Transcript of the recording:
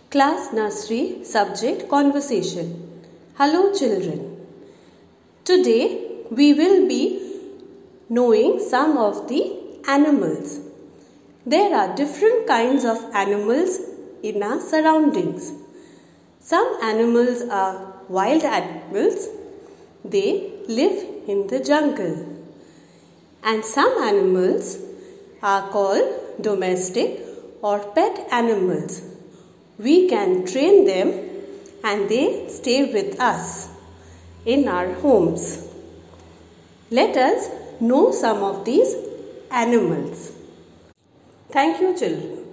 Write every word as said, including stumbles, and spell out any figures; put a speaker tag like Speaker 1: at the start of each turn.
Speaker 1: Class Nursery Subject Conversation. Hello children. Today we will be knowing some of the animals. There are different kinds of animals in our surroundings. Some animals are wild animals. They live in the jungle. And some animals are called domestic or pet animals. We can train them and they stay with us in our homes. Let us know some of these animals. Thank you, children.